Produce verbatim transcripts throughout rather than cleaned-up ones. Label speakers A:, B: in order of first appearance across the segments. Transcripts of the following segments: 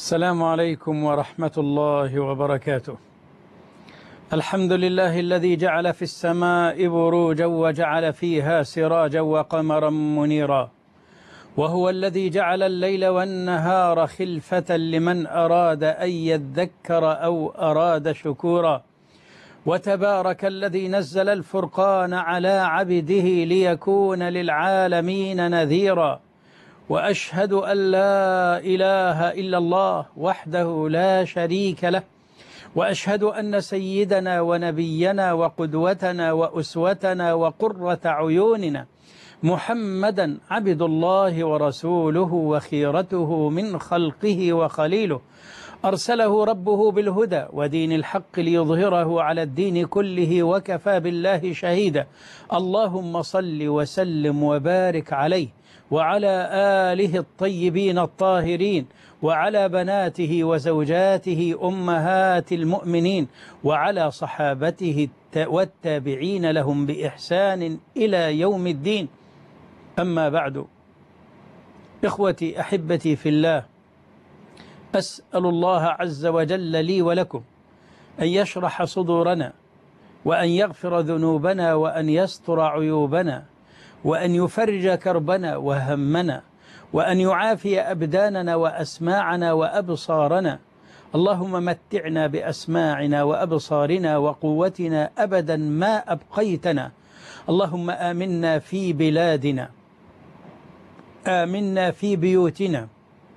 A: السلام عليكم ورحمة الله وبركاته. الحمد لله الذي جعل في السماء بروجا وجعل فيها سراجا وقمرا منيرا، وهو الذي جعل الليل والنهار خلفة لمن أراد أن يذكر أو أراد شكورا. وتبارك الذي نزل الفرقان على عبده ليكون للعالمين نذيرا. وأشهد أن لا إله إلا الله وحده لا شريك له، وأشهد أن سيدنا ونبينا وقدوتنا وأسوتنا وقرة عيوننا محمدا عبد الله ورسوله وخيرته من خلقه وخليله، أرسله ربه بالهدى ودين الحق ليظهره على الدين كله وكفى بالله شهيدا. اللهم صل وسلم وبارك عليه وعلى آله الطيبين الطاهرين، وعلى بناته وزوجاته أمهات المؤمنين، وعلى صحابته والتابعين لهم بإحسان إلى يوم الدين. أما بعد، إخوتي أحبتي في الله، أسأل الله عز وجل لي ولكم أن يشرح صدورنا، وأن يغفر ذنوبنا، وأن يستر عيوبنا، وأن يفرج كربنا وهمنا، وأن يعافي أبداننا وأسماعنا وأبصارنا. اللهم متعنا بأسماعنا وأبصارنا وقوتنا أبدا ما أبقيتنا. اللهم آمنا في بلادنا، آمنا في بيوتنا،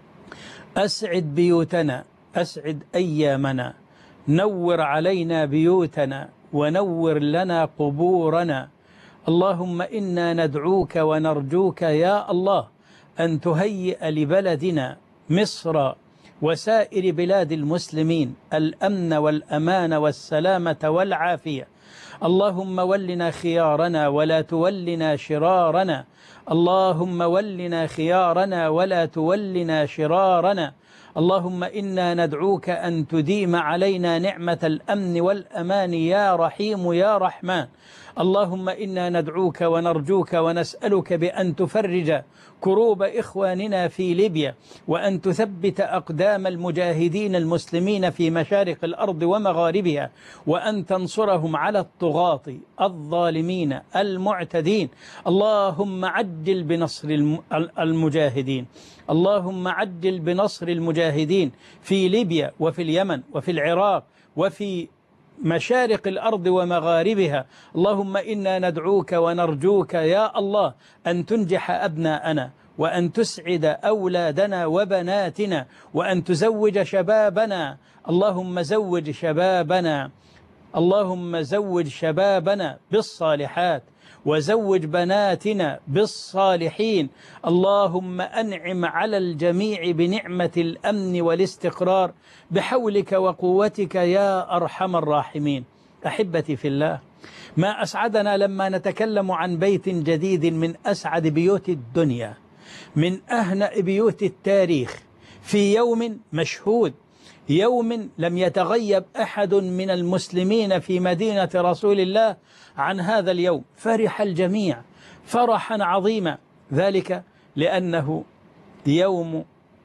A: أسعد بيوتنا، أسعد أيامنا، نور علينا بيوتنا، ونور لنا قبورنا. اللهم إنا ندعوك ونرجوك يا الله أن تهيئ لبلدنا مصر وسائر بلاد المسلمين الأمن والأمان والسلامة والعافية. اللهم ولنا خيارنا ولا تولنا شرارنا. اللهم ولنا خيارنا ولا تولنا شرارنا. اللهم إنا ندعوك أن تديم علينا نعمة الأمن والأمان يا رحيم يا رحمن. اللهم إنا ندعوك ونرجوك ونسألك بأن تفرج كروب إخواننا في ليبيا، وأن تثبت أقدام المجاهدين المسلمين في مشارق الأرض ومغاربها، وأن تنصرهم على الطغاة الظالمين المعتدين. اللهم عجل بنصر المجاهدين، اللهم عجل بنصر المجاهدين في ليبيا وفي اليمن وفي العراق وفي مشارق الأرض ومغاربها. اللهم إنا ندعوك ونرجوك يا الله أن تنجح أبناءنا، وأن تسعد أولادنا وبناتنا، وأن تزوج شبابنا. اللهم زوج شبابنا، اللهم زوج شبابنا بالصالحات، وزوج بناتنا بالصالحين. اللهم أنعم على الجميع بنعمة الأمن والاستقرار بحولك وقوتك يا أرحم الراحمين. أحبتي في الله، ما أسعدنا لما نتكلم عن بيت جديد من أسعد بيوت الدنيا، من أهنأ بيوت التاريخ، في يوم مشهود، يوم لم يتغيب أحد من المسلمين في مدينة رسول الله عن هذا اليوم. فرح الجميع فرحا عظيما، ذلك لأنه يوم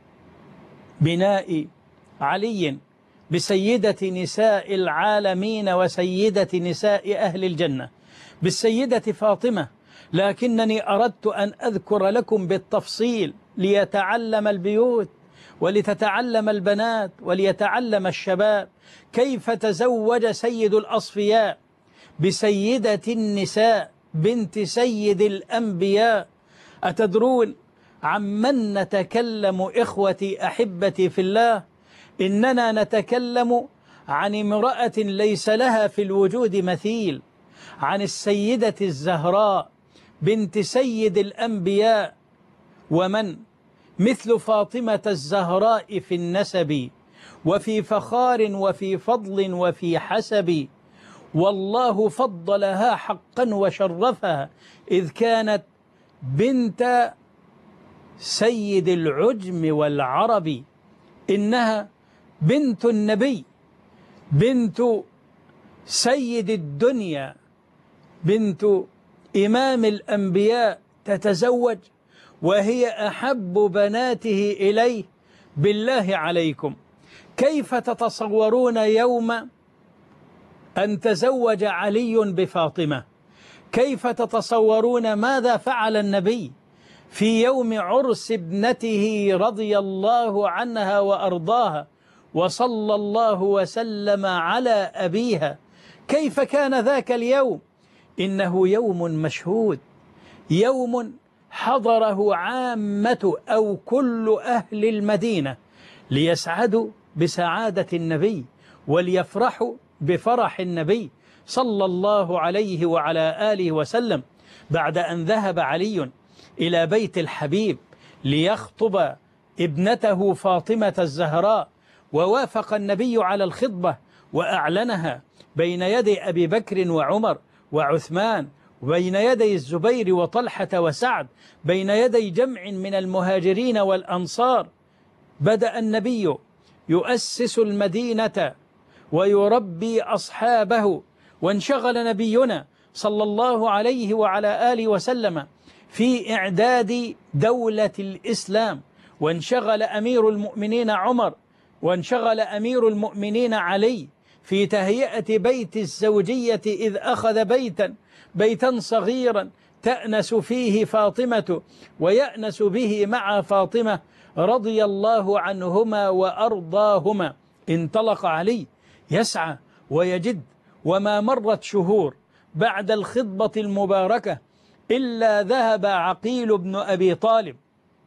A: بناء علي بسيدة نساء العالمين وسيدة نساء أهل الجنة، بالسيدة فاطمة. لكنني أردت أن أذكر لكم بالتفصيل ليتعلم البيوت، ولتتعلم البنات، وليتعلم الشباب كيف تزوج سيد الأصفياء بسيدة النساء بنت سيد الأنبياء. أتدرون عمن نتكلم إخوتي أحبتي في الله؟ إننا نتكلم عن امرأة ليس لها في الوجود مثيل، عن السيدة الزهراء بنت سيد الأنبياء. ومن مثل فاطمة الزهراء في النسب وفي فخار وفي فضل وفي حسب، والله فضلها حقا وشرفها، إذ كانت بنت سيد العجم والعرب. إنها بنت النبي، بنت سيد الدنيا، بنت إمام الأنبياء، تتزوج وهي أحب بناته إليه بالله عليكم كيف تتصورون يوم أن تزوج علي بفاطمة؟ كيف تتصورون ماذا فعل النبي في يوم عرس ابنته رضي الله عنها وأرضاها وصلى الله وسلم على أبيها؟ كيف كان ذاك اليوم؟ إنه يوم مشهود، يوم حضره عامة أو كل أهل المدينة ليسعدوا بسعادة النبي وليفرحوا بفرح النبي صلى الله عليه وعلى آله وسلم، بعد أن ذهب علي إلى بيت الحبيب ليخطب ابنته فاطمة الزهراء، ووافق النبي على الخطبة وأعلنها بين يدي أبي بكر وعمر وعثمان، وبين يدي الزبير وطلحة وسعد، بين يدي جمع من المهاجرين والأنصار. بدأ النبي يؤسس المدينة ويربي أصحابه، وانشغل نبينا صلى الله عليه وعلى آله وسلم في إعداد دولة الإسلام، وانشغل أمير المؤمنين عمر، وانشغل أمير المؤمنين علي في تهيئة بيت الزوجية، إذ أخذ بيتا بيتا صغيرا تأنس فيه فاطمة ويأنس به مع فاطمة رضي الله عنهما وأرضاهما. انطلق علي يسعى ويجد، وما مرت شهور بعد الخطبة المباركة إلا ذهب عقيل بن أبي طالب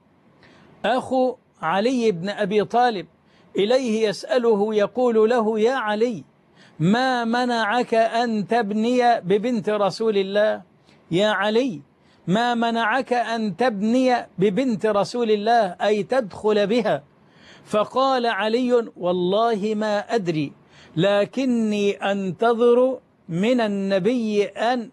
A: أخو علي بن أبي طالب إليه يسأله، يقول له: يا علي، ما منعك أن تبني ببنت رسول الله؟ يا علي، ما منعك أن تبني ببنت رسول الله، أي تدخل بها؟ فقال علي: والله ما أدري، لكني أنتظر من النبي أن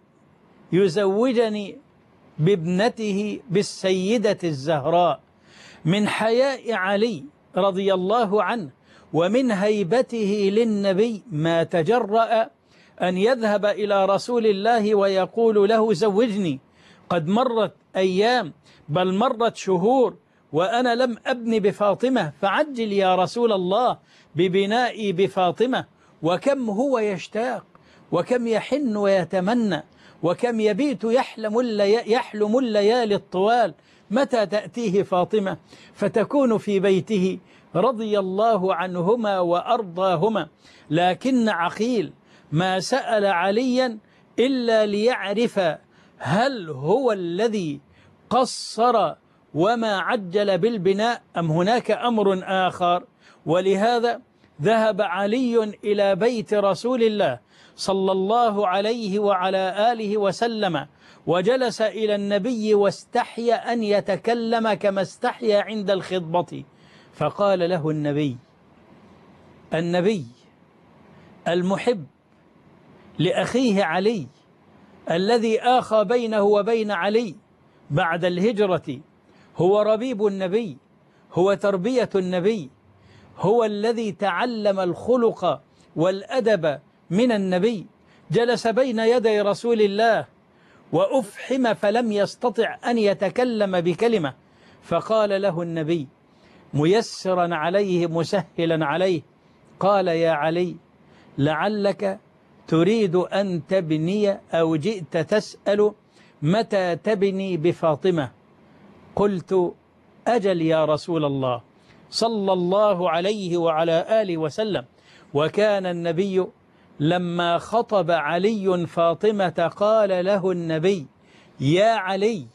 A: يزوجني بابنته بالسيدة الزهراء. من حياء علي رضي الله عنه ومن هيبته للنبي ما تجرأ أن يذهب إلى رسول الله ويقول له: زوجني. قد مرت أيام، بل مرت شهور، وأنا لم أبني بفاطمة، فعجل يا رسول الله ببنائي بفاطمة. وكم هو يشتاق، وكم يحن ويتمنى، وكم يبيت يحلم اللي يحلم الليالي الطوال متى تأتيه فاطمة فتكون في بيته رضي الله عنهما وأرضاهما. لكن عقيل ما سأل عليا إلا ليعرف هل هو الذي قصر وما عجل بالبناء أم هناك أمر آخر. ولهذا ذهب علي إلى بيت رسول الله صلى الله عليه وعلى آله وسلم، وجلس إلى النبي واستحي أن يتكلم كما استحيا عند الخطبة. فقال له النبي النبي المحب لأخيه علي، الذي آخى بينه وبين علي بعد الهجرة، هو ربيب النبي، هو تربية النبي، هو الذي تعلم الخلق والأدب من النبي، جلس بين يدي رسول الله وأفحم فلم يستطع أن يتكلم بكلمة. فقال له النبي ميسرا عليه مسهلا عليه، قال: يا علي، لعلك تريد أن تبني أو جئت تسأل متى تبني بفاطمة. قلت: أجل يا رسول الله صلى الله عليه وعلى آله وسلم. وكان النبي لما خطب علي فاطمة قال له النبي: يا علي،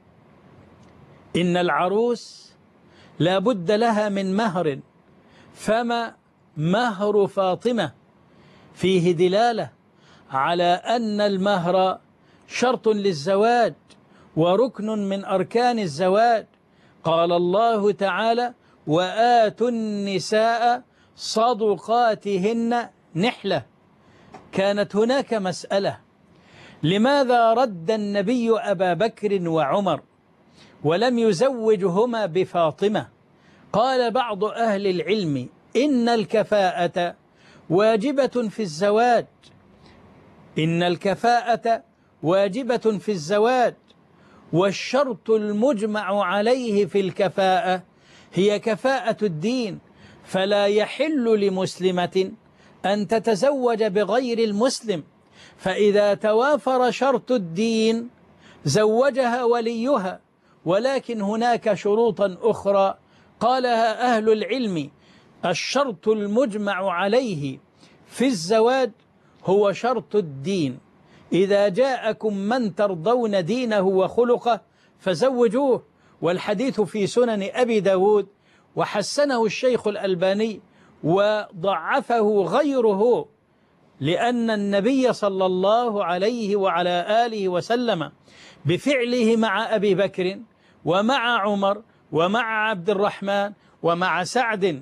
A: إن العروس لا بد لها من مهر، فما مهر فاطمة؟ فيه دلالة على أن المهر شرط للزواج وركن من أركان الزواج. قال الله تعالى: وآتوا النساء صدقاتهن نحلة. كانت هناك مسألة: لماذا رد النبي أبا بكر وعمر ولم يزوجهما بفاطمة؟ قال بعض أهل العلم: إن الكفاءة واجبة في الزواج، إن الكفاءة واجبة في الزواج، والشرط المجمع عليه في الكفاءة هي كفاءة الدين، فلا يحل لمسلمة أن تتزوج بغير المسلم، فإذا توافر شرط الدين زوجها وليها. ولكن هناك شروطا أخرى قالها أهل العلم: الشرط المجمع عليه في الزواج هو شرط الدين، إذا جاءكم من ترضون دينه وخلقه فزوجوه. والحديث في سنن أبي داود، وحسنه الشيخ الألباني وضعفه غيره، لأن النبي صلى الله عليه وعلى آله وسلم بفعله مع أبي بكر ومع عمر ومع عبد الرحمن ومع سعد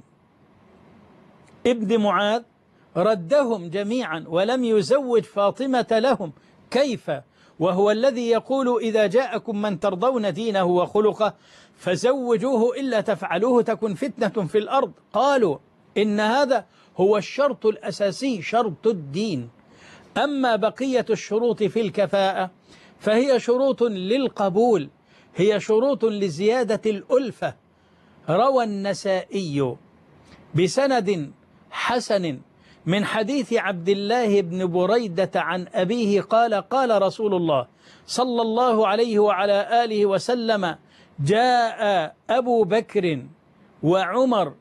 A: ابن معاذ ردهم جميعا ولم يزوج فاطمة لهم. كيف وهو الذي يقول: إذا جاءكم من ترضون دينه وخلقه فزوجوه إلا تفعلوه تكن فتنة في الأرض؟ قالوا إن هذا هو الشرط الأساسي، شرط الدين. أما بقية الشروط في الكفاءة فهي شروط للقبول، هي شروط لزيادة الألفة. روى النسائي بسند حسن من حديث عبد الله بن بريدة عن أبيه قال: قال رسول الله صلى الله عليه وعلى آله وسلم: جاء أبو بكر وعمر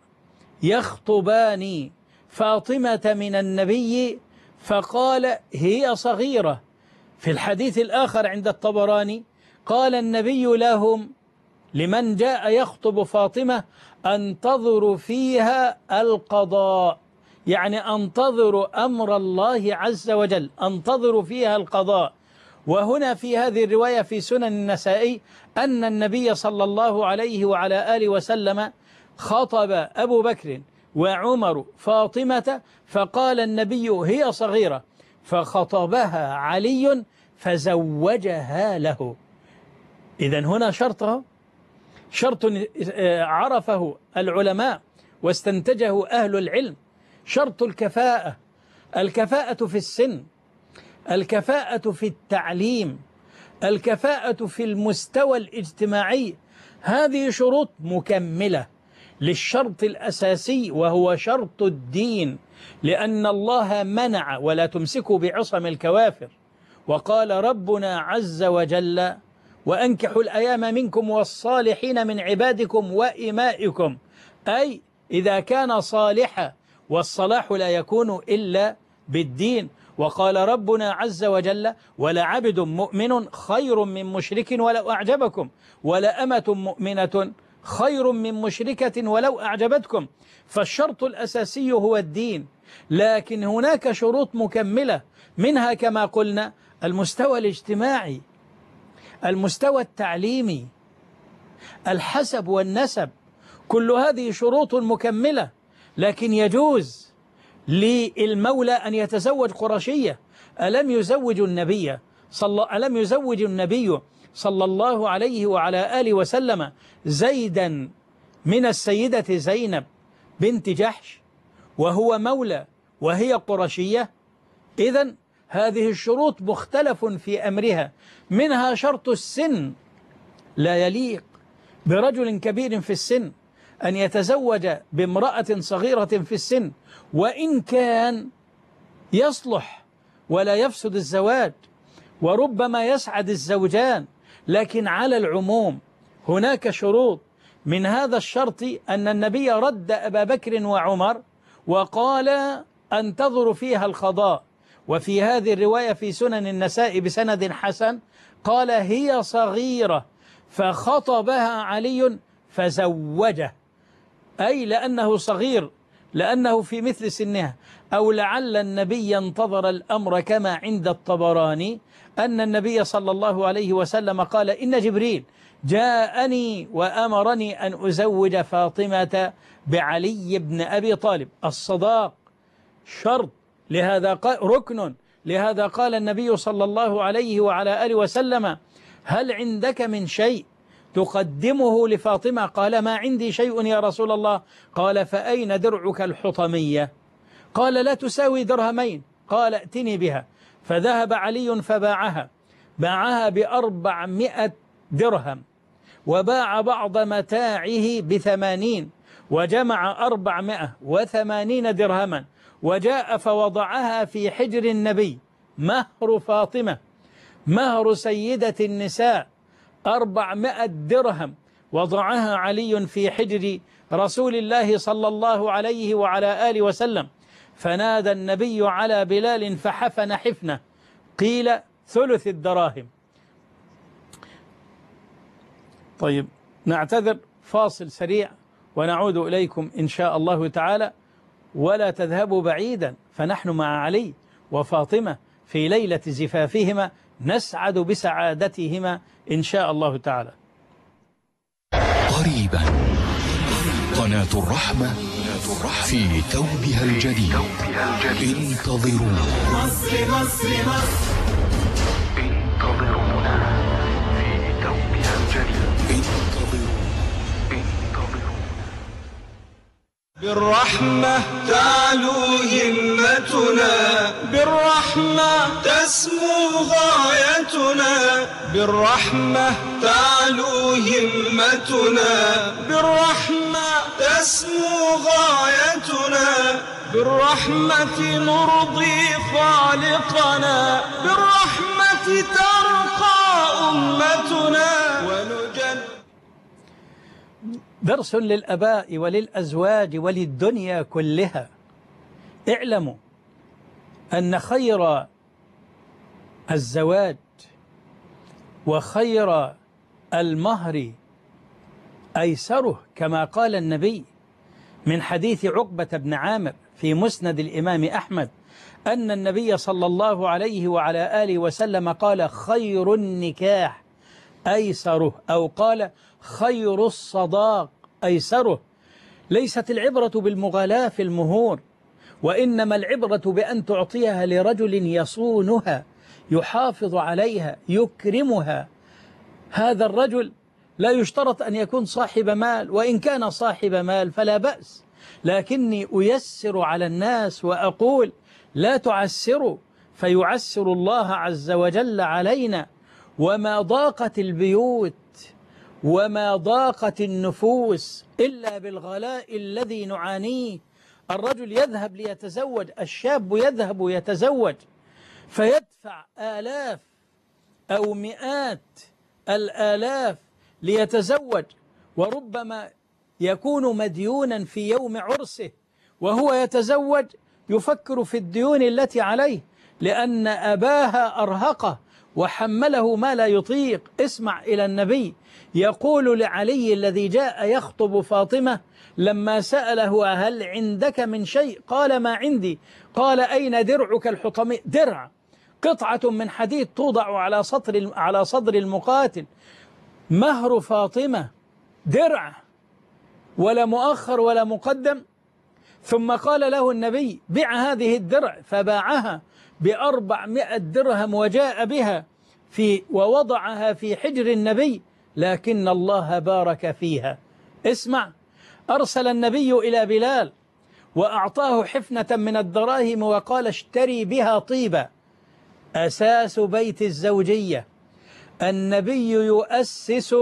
A: يخطبان فاطمة من النبي فقال: هي صغيرة. في الحديث الآخر عند الطبراني قال النبي لهم لمن جاء يخطب فاطمة: انتظروا فيها القضاء، يعني انتظروا أمر الله عز وجل، انتظروا فيها القضاء. وهنا في هذه الرواية في سنن النسائي أن النبي صلى الله عليه وعلى آله وسلم خطب أبو بكر وعمر فاطمة فقال النبي: هي صغيرة، فخطبها علي فزوجها له. إذن هنا شرطه شرط عرفه العلماء واستنتجه أهل العلم، شرط الكفاءة. الكفاءة في السن، الكفاءة في التعليم، الكفاءة في المستوى الاجتماعي، هذه شروط مكملة للشرط الأساسي وهو شرط الدين، لأن الله منع: ولا تمسكوا بعصم الكوافر. وقال ربنا عز وجل: وأنكحوا الأيام منكم والصالحين من عبادكم وإمائكم، أي إذا كان صالحا، والصلاح لا يكون إلا بالدين. وقال ربنا عز وجل: ولعبد مؤمن خير من مشرك ولو أعجبكم، ولأمة مؤمنة خير من مشركة ولو أعجبتكم. فالشرط الأساسي هو الدين، لكن هناك شروط مكملة، منها كما قلنا المستوى الاجتماعي، المستوى التعليمي، الحسب والنسب، كل هذه شروط مكملة. لكن يجوز للمولى أن يتزوج قرشية. ألم يزوج النبي صلى ألم يزوج النبي صلى الله عليه وعلى آله وسلم زيدا من السيدة زينب بنت جحش وهو مولى وهي قرشية؟ إذن هذه الشروط مختلف في أمرها، منها شرط السن. لا يليق برجل كبير في السن أن يتزوج بامرأة صغيرة في السن، وإن كان يصلح ولا يفسد الزواج وربما يسعد الزوجان، لكن على العموم هناك شروط. من هذا الشرط أن النبي رد أبا بكر وعمر وقال: انتظروا فيها القضاء. وفي هذه الرواية في سنن النساء بسند حسن قال: هي صغيرة، فخطبها علي فزوجه، أي لأنه صغير، لأنه في مثل سنها. أو لعل النبي انتظر الأمر كما عند الطبراني أن النبي صلى الله عليه وسلم قال: إن جبريل جاءني وأمرني أن أزوج فاطمة بعلي بن أبي طالب. الصداق شرط، لهذا قال ركن، لهذا قال النبي صلى الله عليه وعلى آله وسلم: هل عندك من شيء تقدمه لفاطمة؟ قال: ما عندي شيء يا رسول الله. قال: فأين درعك الحطمية؟ قال: لا تساوي درهمين. قال: ائتني بها. فذهب علي فباعها، باعها بأربعمائة درهم، وباع بعض متاعه بثمانين وجمع أربعمائة وثمانين درهما، وجاء فوضعها في حجر النبي، مهر فاطمة، مهر سيدة النساء أربعمائة درهم، وضعها علي في حجر رسول الله صلى الله عليه وعلى آله وسلم، فنادى النبي على بلال فحفن حفنة، قيل ثلث الدراهم. طيب نعتذر، فاصل سريع ونعود إليكم إن شاء الله تعالى، ولا تذهبوا بعيدا، فنحن مع علي وفاطمة في ليلة زفافهما نسعد بسعادتهما إن شاء الله تعالى.
B: قريبا قناة الرحمة في ثوبها الجديد، انتظرونا.
C: مصر مصر مصر انتظرونا في ثوبها الجديد، انتظرونا انتظرونا. بالرحمة تعلو همتنا، بالرحمة تسمو غايتنا، بالرحمة تعلو همتنا، بالرحمة تسمو غايتنا، بالرحمة نرضي خالقنا، بالرحمة ترقى أمتنا ونجد.
A: درس للأباء وللأزواج وللدنيا كلها. اعلموا أن خير الزواج وخير المهر أيسره، كما قال النبي من حديث عقبة بن عامر في مسند الإمام أحمد أن النبي صلى الله عليه وعلى آله وسلم قال: خير النكاح أيسره، أو قال: خير الصداق أيسره. ليست العبرة بالمغالاة في المهور، وإنما العبرة بأن تعطيها لرجل يصونها، يحافظ عليها، يكرمها. هذا الرجل لا يشترط أن يكون صاحب مال، وإن كان صاحب مال فلا بأس، لكني أيسر على الناس وأقول لا تعسروا فيعسر الله عز وجل علينا. وما ضاقت البيوت وما ضاقت النفوس إلا بالغلاء الذي نعانيه. الرجل يذهب ليتزوج، الشاب يذهب يتزوج فيدفع آلاف أو مئات الآلاف ليتزوج، وربما يكون مديونا في يوم عرسه وهو يتزوج يفكر في الديون التي عليه، لأن أباها أرهقه وحمله ما لا يطيق. اسمع إلى النبي يقول لعلي الذي جاء يخطب فاطمة لما سأله: هل عندك من شيء؟ قال: ما عندي. قال: أين درعك الحطمي؟ درع، قطعة من حديد توضع على صدر على صدر المقاتل. مهر فاطمة درع، ولا مؤخر ولا مقدم. ثم قال له النبي: بع هذه الدرع، فباعها بأربعمائة درهم وجاء بها في ووضعها في حجر النبي، لكن الله بارك فيها. اسمع، أرسل النبي إلى بلال وأعطاه حفنة من الدراهم وقال: اشتري بها طيبة. أساس بيت الزوجية. النبي يؤسس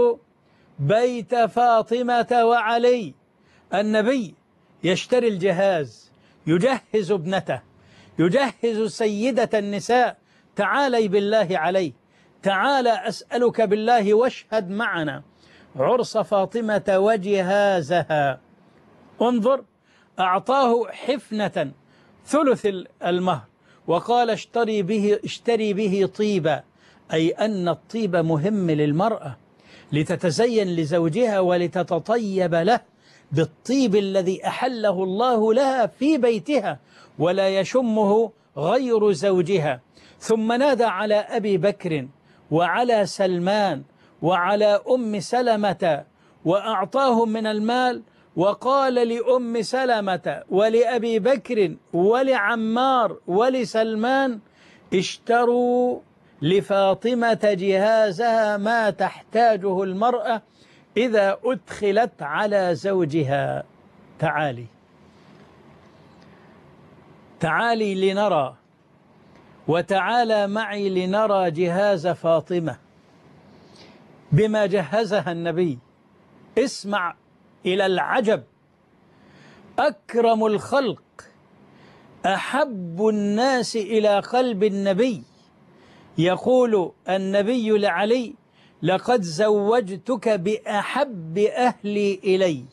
A: بيت فاطمة وعلي. النبي يشتري الجهاز، يجهز ابنته، يجهز سيدة النساء. تعالي بالله علي، تعال أسألك بالله واشهد معنا عرس فاطمة وجهازها. انظر، أعطاه حفنة ثلث المهر وقال: اشتري به, اشتري به طيبا، أي أن الطيب مهم للمرأة لتتزين لزوجها ولتتطيب له بالطيب الذي أحله الله لها في بيتها ولا يشمه غير زوجها. ثم نادى على أبي بكر وعلى سلمان وعلى أم سلمة وأعطاهم من المال، وقال لأم سلمة ولأبي بكر ولعمار ولسلمان: اشتروا لفاطمة جهازها ما تحتاجه المرأة إذا أدخلت على زوجها. تعالي تعالي لنرى، وتعالى معي لنرى جهاز فاطمة. بما جهزها النبي. اسمع إلى العجب، أكرم الخلق أحب الناس إلى قلب النبي، يقول النبي لعلي: لقد زوجتك بأحب أهلي إلي.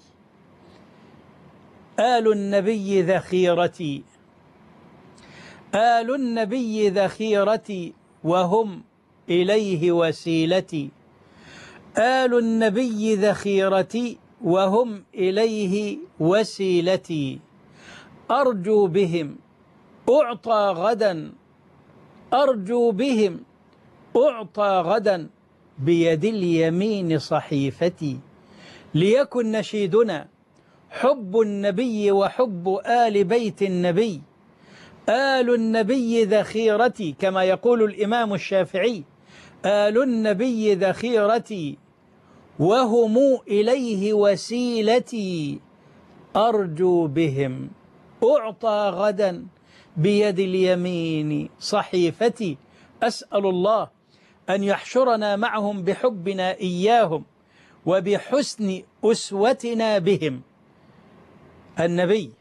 A: آل النبي ذخيرتي، آل النبي ذخيرتي وهم إليه وسيلتي، آل النبي ذخيرتي وهم إليه وسيلتي، أرجو بهم أعطى غدا، أرجو بهم أعطى غدا بيد اليمين صحيفتي. ليكن نشيدنا حب النبي وحب آل بيت النبي. آل النبي ذخيرتي، كما يقول الإمام الشافعي: آل النبي ذخيرتي وهم إليه وسيلتي، أرجو بهم أعطى غدا بيد اليمين صحيفتي. أسأل الله أن يحشرنا معهم بحبنا إياهم وبحسن أسوتنا بهم. النبي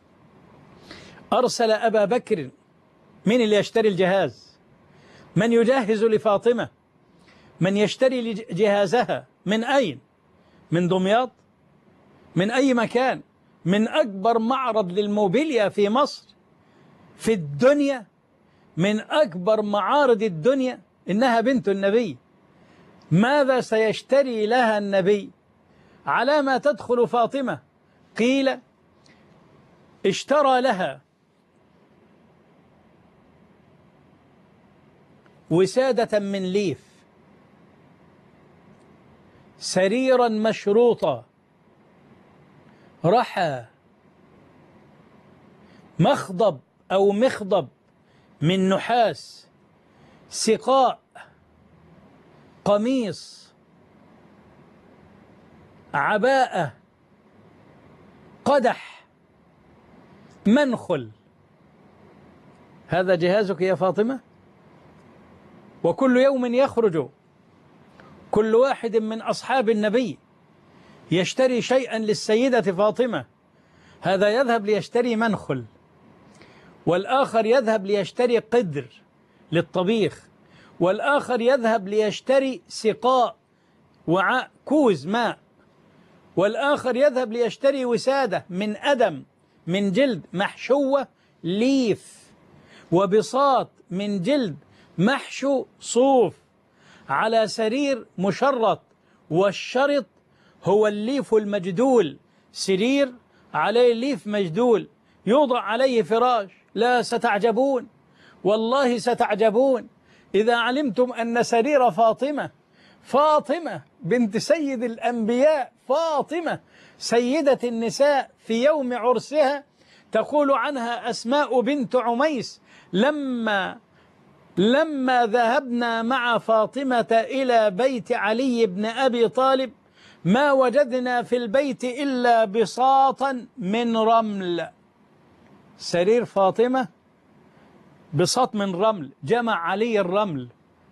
A: أرسل أبا بكر، من اللي يشتري الجهاز؟ من يجهز لفاطمة؟ من يشتري جهازها؟ من أين؟ من دمياط؟ من أي مكان؟ من أكبر معرض للموبيليا في مصر في الدنيا، من أكبر معارض الدنيا. إنها بنت النبي، ماذا سيشتري لها النبي؟ على ما تدخل فاطمة؟ قيل اشترى لها وسادة من ليف، سريرا مشروطا، رحى، مخضب أو مخضب من نحاس، سقاء، قميص، عباءة، قدح، منخل. هذا جهازك يا فاطمة؟ وكل يوم يخرج كل واحد من أصحاب النبي يشتري شيئا للسيدة فاطمة. هذا يذهب ليشتري منخل، والآخر يذهب ليشتري قدر للطبيخ، والآخر يذهب ليشتري سقاء وعاء كوز ماء، والآخر يذهب ليشتري وسادة من أدم من جلد محشوة ليف، وبساط من جلد محشو صوف، على سرير مشرط، والشرط هو الليف المجدول، سرير عليه ليف مجدول يوضع عليه فراش. لا، ستعجبون، والله ستعجبون إذا علمتم أن سرير فاطمة، فاطمة بنت سيد الأنبياء، فاطمة سيدة النساء، في يوم عرسها تقول عنها أسماء بنت عميس: لما لما ذهبنا مع فاطمة إلى بيت علي بن أبي طالب ما وجدنا في البيت إلا بساطا من رمل. سرير فاطمة بساط من رمل، جمع علي الرمل،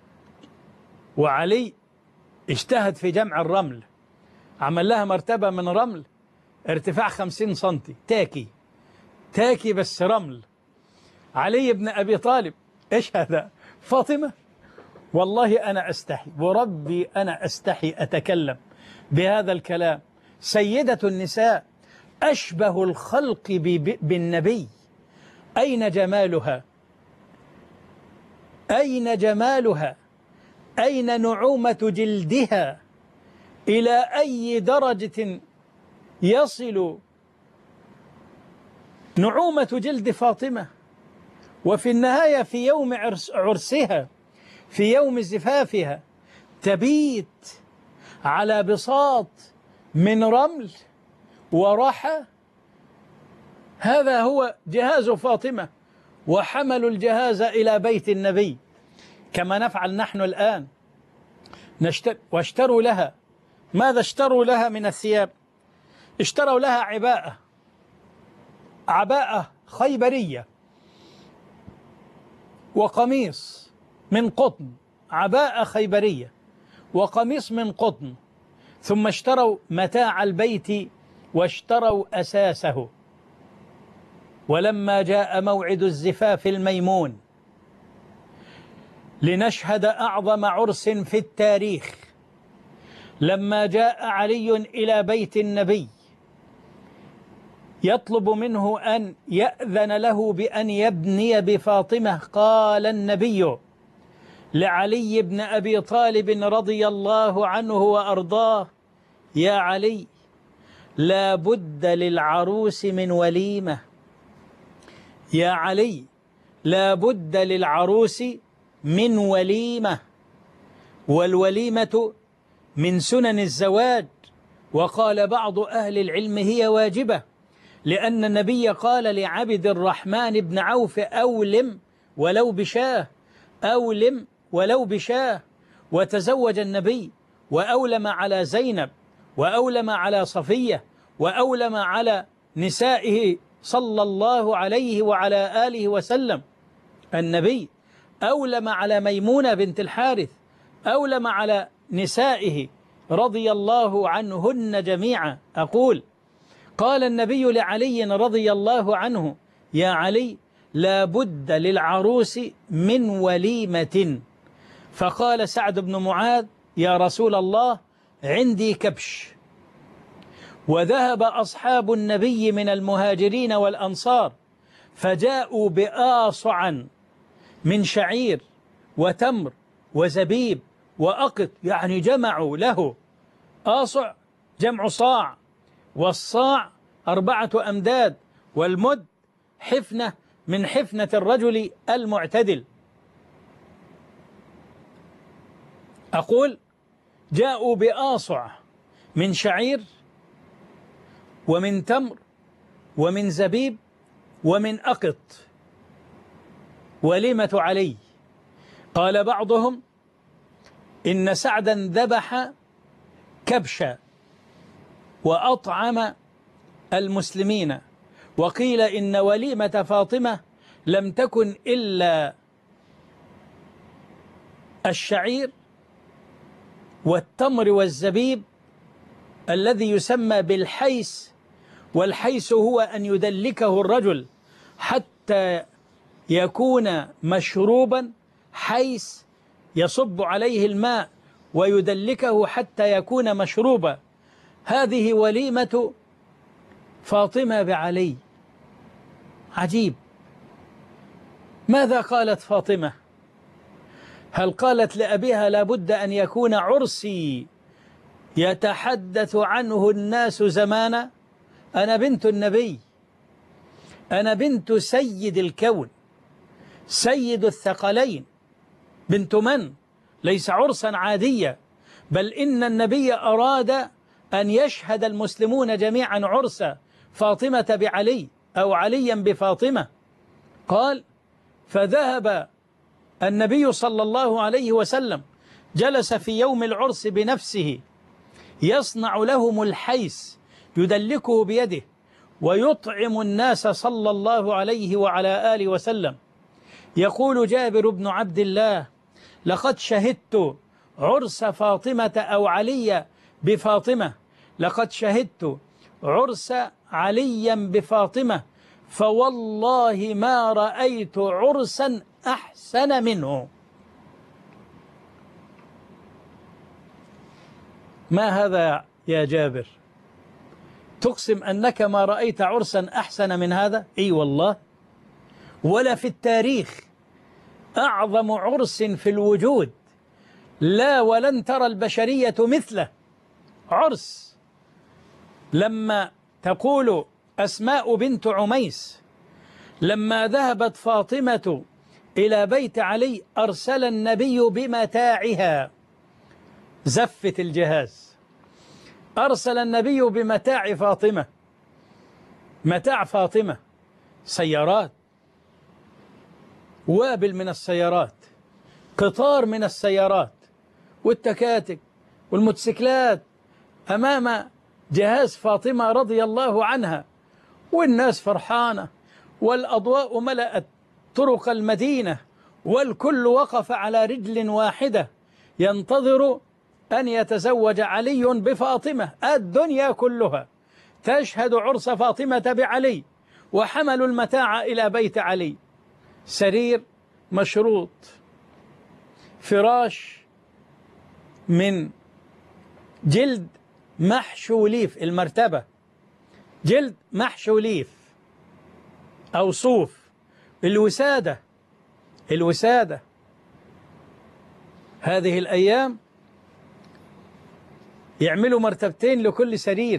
A: وعلي اجتهد في جمع الرمل، عمل لها مرتبة من رمل ارتفاع خمسين سنتي، تاكي تاكي بس رمل. علي بن أبي طالب إيش هذا؟ فاطمة. والله أنا أستحي، وربي أنا أستحي أتكلم بهذا الكلام. سيدة النساء، أشبه الخلق بالنبي. أين جمالها؟ أين جمالها؟ أين نعومة جلدها؟ إلى أي درجة يصل نعومة جلد فاطمة؟ وفي النهاية في يوم عرسها، في يوم زفافها، تبيت على بساط من رمل ورحى. هذا هو جهاز فاطمة، وحملوا الجهاز إلى بيت النبي كما نفعل نحن الآن. نشتر واشتروا لها، ماذا اشتروا لها من الثياب؟ اشتروا لها عباءة، عباءة خيبرية، وقميص من قطن، عباءة خيبرية، وقميص من قطن، ثم اشتروا متاع البيت واشتروا أساسه. ولما جاء موعد الزفاف الميمون لنشهد أعظم عرس في التاريخ، لما جاء علي إلى بيت النبي يطلب منه أن يأذن له بأن يبني بفاطمة، قال النبي لعلي بن أبي طالب رضي الله عنه وأرضاه: يا علي، لا بد للعروس من وليمة. يا علي، لا بد للعروس من وليمة، والوليمة من سنن الزواج. وقال بعض أهل العلم هي واجبة، لأن النبي قال لعبد الرحمن بن عوف: أولم ولو بشاه، أولم ولو بشاه. وتزوج النبي وأولم على زينب، وأولم على صفية، وأولم على نسائه صلى الله عليه وعلى آله وسلم. النبي أولم على ميمونة بنت الحارث، أولم على نسائه رضي الله عنهن جميعا. أقول: قال النبي لعلي رضي الله عنه: يا علي، لا بد للعروس من وليمة. فقال سعد بن معاذ: يا رسول الله، عندي كبش. وذهب أصحاب النبي من المهاجرين والأنصار فجاءوا بآصعا من شعير وتمر وزبيب وأقط، يعني جمعوا له. آصع جمع صاع، والصاع أربعة أمداد، والمد حفنة من حفنة الرجل المعتدل. أقول: جاءوا بآصع من شعير ومن تمر ومن زبيب ومن أقط، وليمة علي. قال بعضهم: إن سعدا ذبح كبشا وأطعم المسلمين. وقيل إن وليمة فاطمة لم تكن إلا الشعير والتمر والزبيب الذي يسمى بالحيس، والحيس هو أن يدلكه الرجل حتى يكون مشروبا، حيس يصب عليه الماء ويدلكه حتى يكون مشروبا. هذه وليمة فاطمة بعلي. عجيب، ماذا قالت فاطمة؟ هل قالت لأبيها: لابد أن يكون عرسي يتحدث عنه الناس زمانا؟ أنا بنت النبي، أنا بنت سيد الكون، سيد الثقلين. بنت من؟ ليس عرسا عاديا، بل إن النبي أراد أن يشهد المسلمون جميعا عرس فاطمة بعلي أو عليا بفاطمة. قال: فذهب النبي صلى الله عليه وسلم، جلس في يوم العرس بنفسه يصنع لهم الحيس، يدلكه بيده ويطعم الناس صلى الله عليه وعلى آله وسلم. يقول جابر بن عبد الله: لقد شهدت عرس فاطمة أو علي بفاطمة، لقد شهدت عرس عليا بفاطمة، فوالله ما رأيت عرسا أحسن منه. ما هذا يا جابر؟ تقسم أنك ما رأيت عرسا أحسن من هذا؟ إي والله، ولا في التاريخ أعظم عرس في الوجود، لا ولن ترى البشرية مثله. عرس لما تقول أسماء بنت عميس: لما ذهبت فاطمة إلى بيت علي أرسل النبي بمتاعها، زفت الجهاز، أرسل النبي بمتاع فاطمة. متاع فاطمة سيارات، وابل من السيارات، قطار من السيارات، والتكاتك والموتوسيكلات أمام جهاز فاطمة رضي الله عنها، والناس فرحانة، والأضواء ملأت طرق المدينة، والكل وقف على رجل واحدة ينتظر أن يتزوج علي بفاطمة، الدنيا كلها تشهد عرس فاطمة بعلي، وحملوا المتاع إلى بيت علي، سرير مشروط، فراش من جلد محشو ليف، المرتبة جلد محشو ليف أو صوف، الوسادة الوسادة هذه الأيام يعملوا مرتبتين لكل سرير،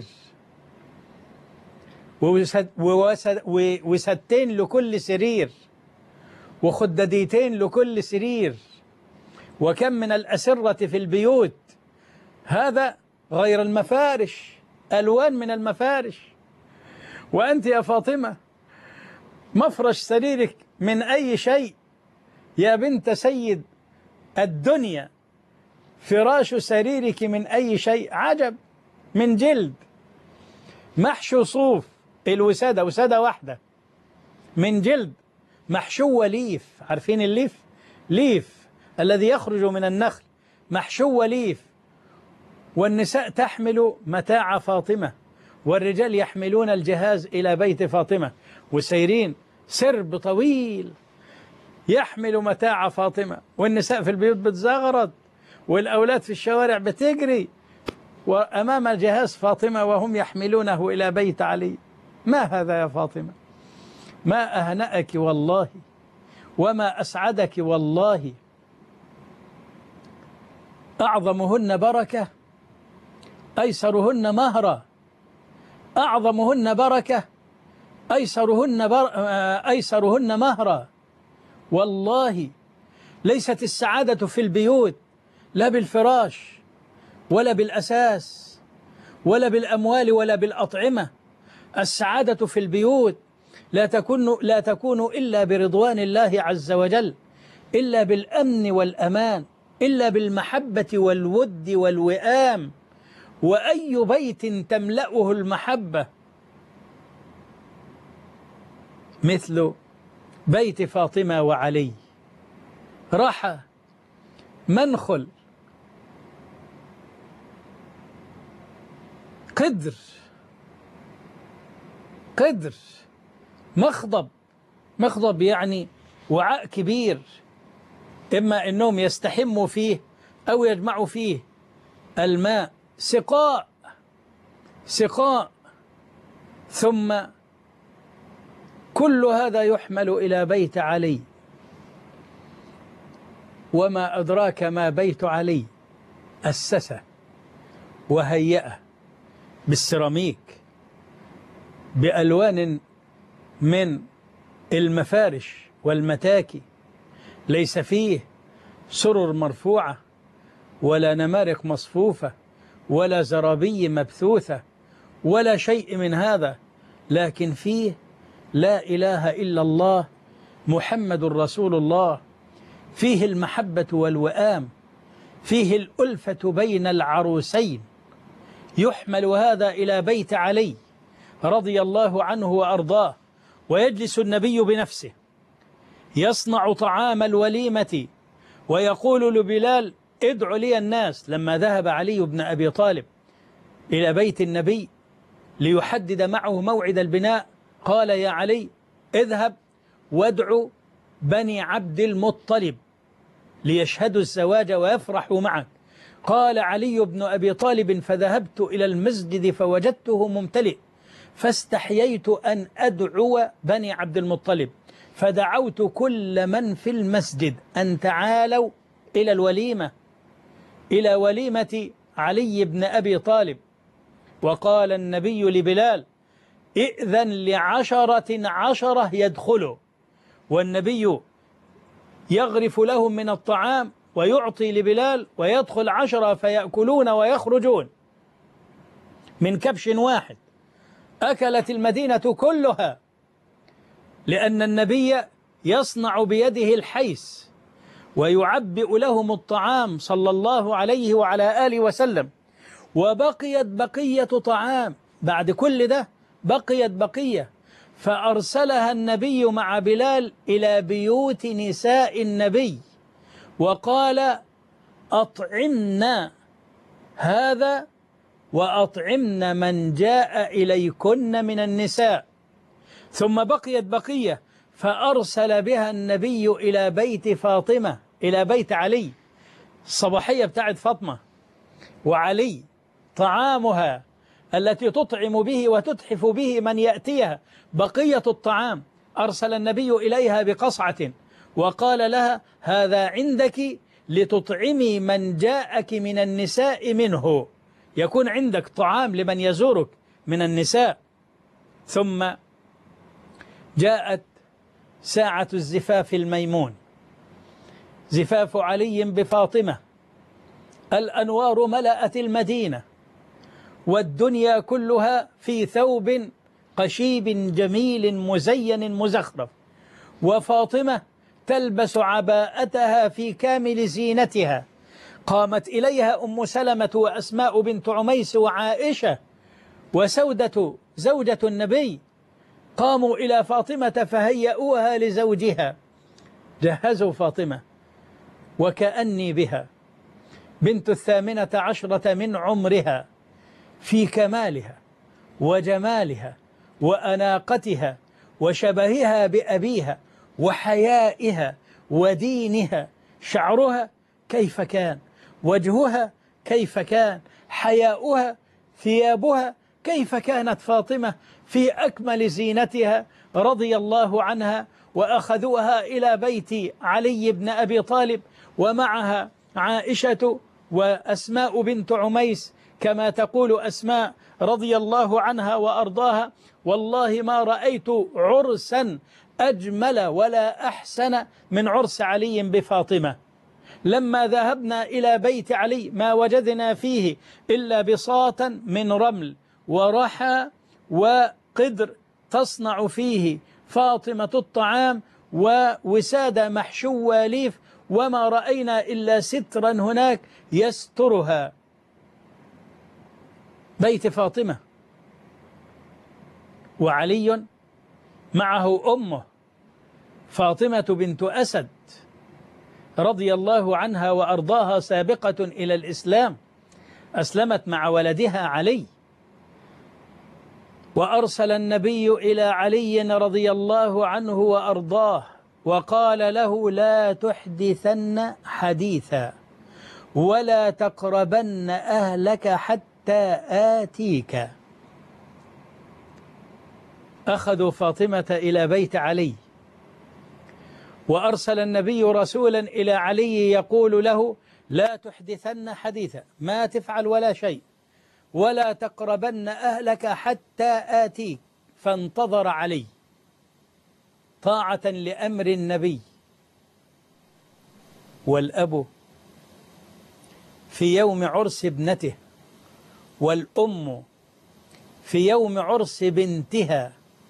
A: ووسدتين لكل سرير، وخدديتين لكل سرير، وكم من الأسرة في البيوت، هذا غير المفارش، ألوان من المفارش. وأنت يا فاطمة مفرش سريرك من أي شيء يا بنت سيد الدنيا، فراش سريرك من أي شيء، عجب، من جلد محشو صوف، الوسادة وسادة واحدة من جلد محشو ليف، عارفين الليف؟ ليف الذي يخرج من النخل، محشو ليف. والنساء تحمل متاع فاطمة، والرجال يحملون الجهاز إلى بيت فاطمة، وسيرين سرب طويل يحمل متاع فاطمة، والنساء في البيوت بتزغرد، والأولاد في الشوارع بتجري، وأمام جهاز فاطمة وهم يحملونه إلى بيت علي. ما هذا يا فاطمة؟ ما أهنأك والله، وما أسعدك والله. أعظمهن بركة أيسرهن مهرا، أعظمهن بركة أيسرهن, بر... أيسرهن مهرا. والله ليست السعادة في البيوت لا بالفراش ولا بالأساس ولا بالأموال ولا بالأطعمة، السعادة في البيوت لا تكون, لا تكون إلا برضوان الله عز وجل، إلا بالأمن والأمان، إلا بالمحبة والود والوئام. وأي بيت تملأه المحبة مثل بيت فاطمة وعلي؟ رحى منخل قدر قدر مخضب، مخضب يعني وعاء كبير، إما أنهم يستحموا فيه أو يجمعوا فيه الماء، سقاء سقاء ثم كل هذا يحمل إلى بيت علي. وما أدراك ما بيت علي؟ أسسه وهيئه بالسيراميك بألوان من المفارش والمتاكي، ليس فيه سرر مرفوعة ولا نمارق مصفوفة ولا زرابي مبثوثة ولا شيء من هذا، لكن فيه لا إله إلا الله محمد رسول الله، فيه المحبة والوئام، فيه الألفة بين العروسين. يحمل هذا إلى بيت علي رضي الله عنه وأرضاه، ويجلس النبي بنفسه يصنع طعام الوليمة ويقول لبلال ادع لي الناس. لما ذهب علي بن أبي طالب إلى بيت النبي ليحدد معه موعد البناء قال يا علي اذهب وادع بني عبد المطلب ليشهدوا الزواج ويفرحوا معك. قال علي بن أبي طالب فذهبت إلى المسجد فوجدته ممتلئ، فاستحييت أن أدعو بني عبد المطلب، فدعوت كل من في المسجد أن تعالوا إلى الوليمة، إلى وليمة علي بن أبي طالب. وقال النبي لبلال ائذن لعشرة عشرة يدخلوا، والنبي يغرف لهم من الطعام ويعطي لبلال، ويدخل عشرة فيأكلون ويخرجون من كبش واحد. أكلت المدينة كلها، لأن النبي يصنع بيده الحيس ويعبئ لهم الطعام صلى الله عليه وعلى آله وسلم. وبقيت بقية طعام بعد كل ده، بقيت بقية، فأرسلها النبي مع بلال إلى بيوت نساء النبي وقال أطعمنا هذا وأطعمن من جاء إليكن من النساء. ثم بقيت بقية، فأرسل بها النبي إلى بيت فاطمة، إلى بيت علي، الصباحية بتاعت فاطمة وعلي، طعامها التي تطعم به وتتحف به من يأتيها، بقية الطعام أرسل النبي إليها بقصعة وقال لها: هذا عندك لتطعمي من جاءك من النساء منه، يكون عندك طعام لمن يزورك من النساء. ثم جاءت ساعة الزفاف الميمون، زفاف علي بفاطمة، الأنوار ملأت المدينة والدنيا كلها في ثوب قشيب جميل مزين مزخرف، وفاطمة تلبس عباءتها في كامل زينتها. قامت إليها أم سلمة وأسماء بنت عميس وعائشة وسودة زوجة النبي، قاموا إلى فاطمة فهيئوها لزوجها، جهزوا فاطمة وكأني بها بنت الثامنة عشرة من عمرها، في كمالها وجمالها وأناقتها وشبهها بأبيها وحيائها ودينها. شعرها كيف كان، وجهها كيف كان، حياؤها، ثيابها، كيف كانت فاطمة في أكمل زينتها رضي الله عنها. وأخذوها إلى بيت علي بن أبي طالب، ومعها عائشة وأسماء بنت عميس، كما تقول أسماء رضي الله عنها وأرضاها: والله ما رأيت عرسا أجمل ولا أحسن من عرس علي بفاطمة. لما ذهبنا إلى بيت علي ما وجدنا فيه إلا بساطا من رمل ورحى وقدر تصنع فيه فاطمة الطعام، ووسادة محشو وليف، وما رأينا إلا سترا هناك يسترها. بيت فاطمة، وعلي معه أمه فاطمة بنت أسد رضي الله عنها وأرضاها، سابقة إلى الإسلام، أسلمت مع ولدها علي. وأرسل النبي إلى علي رضي الله عنه وأرضاه وقال له: لا تحدثن حديثا ولا تقربن أهلك حتى آتيك. أخذوا فاطمة إلى بيت علي، وأرسل النبي رسولا إلى علي يقول له: لا تحدثن حديثا، ما تفعل ولا شيء، ولا تقربن أهلك حتى آتيك. فانتظر علي طاعة لأمر النبي. والأب في يوم عرس ابنته، والأم في يوم عرس بنتها،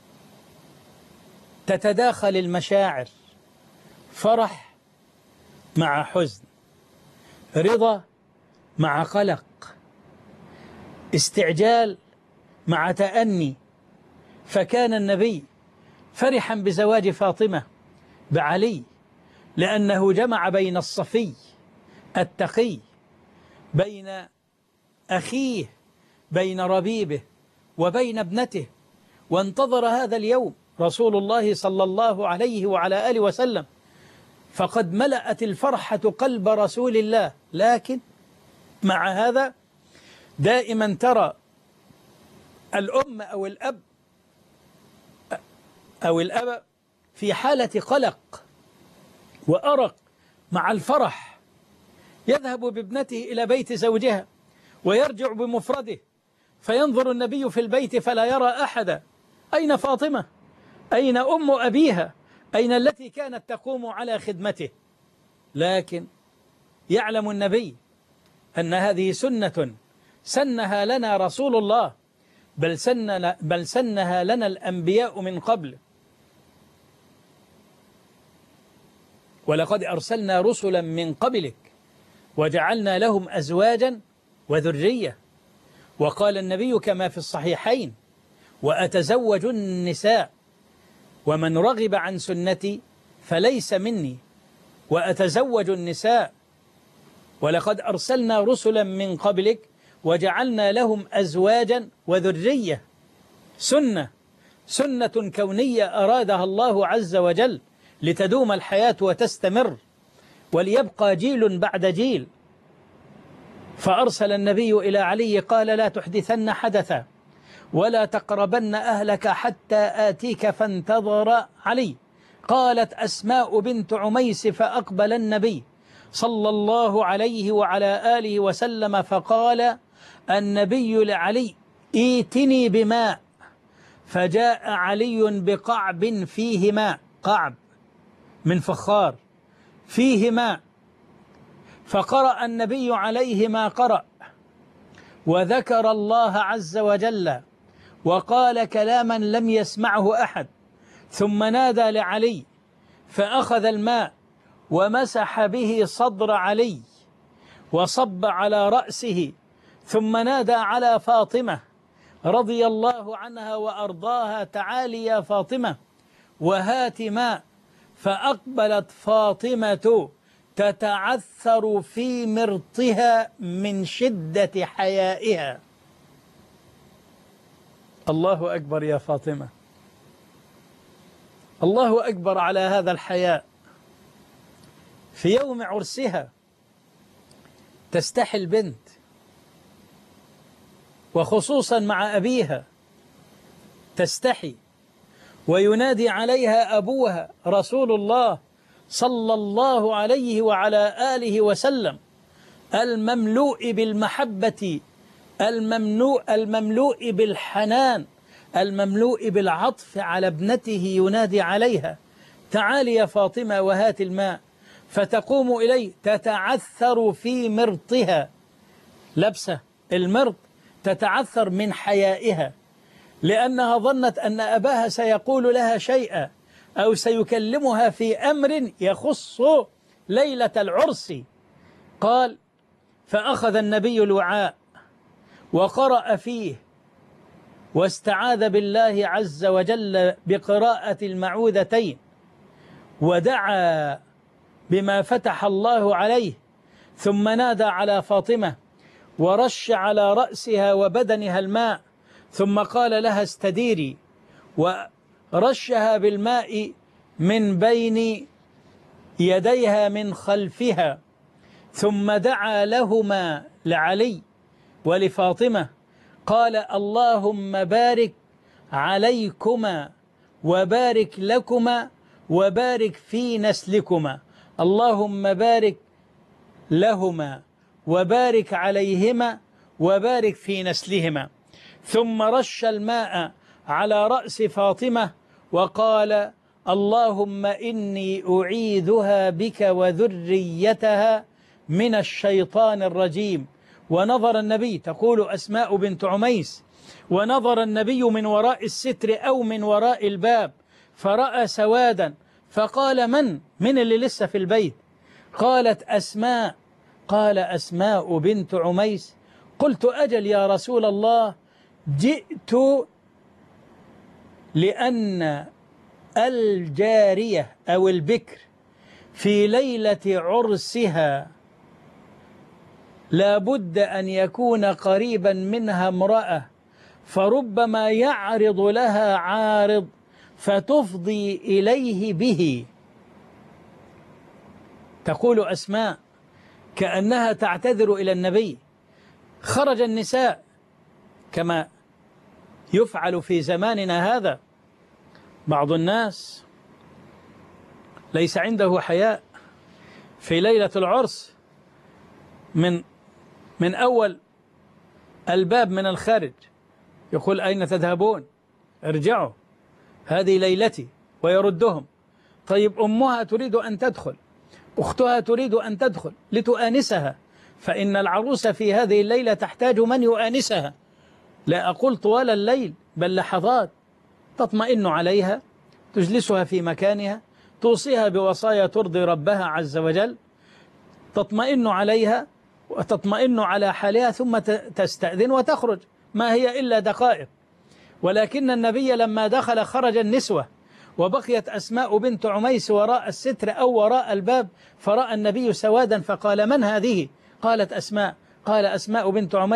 A: تتداخل المشاعر، فرح مع حزن، رضا مع قلق، استعجال مع تأني. فكان النبي فرحا بزواج فاطمة بعلي، لأنه جمع بين الصفي التقي، بين أخيه، بين ربيبه، وبين ابنته. وانتظر هذا اليوم رسول الله صلى الله عليه وعلى آله وسلم، فقد ملأت الفرحة قلب رسول الله. لكن مع هذا دائما ترى الأم أو الأب أو الأب في حالة قلق وأرق مع الفرح، يذهب بابنته إلى بيت زوجها ويرجع بمفرده، فينظر النبي في البيت فلا يرى أحدا. أين فاطمة؟ أين أم أبيها؟ أين التي كانت تقوم على خدمته؟ لكن يعلم النبي أن هذه سنة سنها لنا رسول الله، بل, سن بل سنها لنا الأنبياء من قبل. ولقد أرسلنا رسلا من قبلك وجعلنا لهم أزواجا وذرية. وقال النبي كما في الصحيحين: وأتزوج النساء ومن رغب عن سنتي فليس مني، وأتزوج النساء. ولقد أرسلنا رسلا من قبلك وجعلنا لهم أزواجا وذرية. سنة سنة كونية أرادها الله عز وجل لتدوم الحياة وتستمر وليبقى جيل بعد جيل. فأرسل النبي إلى علي قال: لا تحدثن حدثا ولا تقربن أهلك حتى آتيك، فانتظر علي. قالت أسماء بنت عميس: فأقبل النبي صلى الله عليه وعلى آله وسلم فقال النبي لعلي: ائتني بماء. فجاء علي بقعب فيه ماء، قعب من فخار فيه ماء، فقرأ النبي عليه ما قرأ وذكر الله عز وجل وقال كلاما لم يسمعه أحد، ثم نادى لعلي فأخذ الماء ومسح به صدر علي وصب على رأسه، ثم نادى على فاطمة رضي الله عنها وأرضاها: تعالي يا فاطمة وهات ماء. فأقبلت فاطمة تتعثر في مرطها من شدة حيائها. الله أكبر يا فاطمة، الله أكبر على هذا الحياء. في يوم عرسها تستحي البنت، وخصوصا مع أبيها تستحي، وينادي عليها أبوها رسول الله صلى الله عليه وعلى آله وسلم المملوء بالمحبة، المملوء المملوء بالحنان، المملوء بالعطف على ابنته، ينادي عليها: تعالي يا فاطمة وهات الماء. فتقوم إليه تتعثر في مرطها، لبسة المرط، تتعثر من حيائها، لأنها ظنت أن أباها سيقول لها شيئا أو سيكلمها في أمر يخص ليلة العرس. قال: فأخذ النبي الوعاء وقرأ فيه واستعاذ بالله عز وجل بقراءة المعوذتين، ودعا بما فتح الله عليه، ثم نادى على فاطمة ورش على رأسها وبدنها الماء، ثم قال لها: استديري، ورشها بالماء من بين يديها من خلفها، ثم دعا لهما لعلي ولفاطمة قال: اللهم بارك عليكما وبارك لكما وبارك في نسلكما، اللهم بارك لهما وبارك عليهما وبارك في نسلهما. ثم رش الماء على رأس فاطمة وقال: اللهم إني أعيذها بك وذريتها من الشيطان الرجيم. ونظر النبي، تقول أسماء بنت عميس، ونظر النبي من وراء الستر أو من وراء الباب فرأى سوادا، فقال: من؟ من اللي لسه في البيت؟ قالت: أسماء. قال: أسماء بنت عميس. قلت: أجل يا رسول الله، جئت لأن الجارية أو البكر في ليلة عرسها لا بد أن يكون قريبا منها امرأة، فربما يعرض لها عارض فتفضي إليه به. تقول أسماء كأنها تعتذر إلى النبي. خرج النساء كما يفعل في زماننا هذا. بعض الناس ليس عنده حياء في ليلة العرس، من من أول الباب من الخارج يقول: أين تذهبون؟ ارجعوا، هذه ليلتي، ويردهم. طيب أمها تريد أن تدخل، أختها تريد أن تدخل لتؤانسها، فإن العروس في هذه الليلة تحتاج من يؤانسها، لا أقول طوال الليل بل لحظات، تطمئن عليها، تجلسها في مكانها، توصيها بوصايا ترضي ربها عز وجل، تطمئن عليها وتطمئن على حالها، ثم تستأذن وتخرج، ما هي إلا دقائق. ولكن النبي لما دخل خرج النسوة، وبقيت أسماء بنت عميس وراء الستر أو وراء الباب، فرأى النبي سوادا فقال: من هذه؟ قالت: أسماء. قال: أسماء بنت عميس.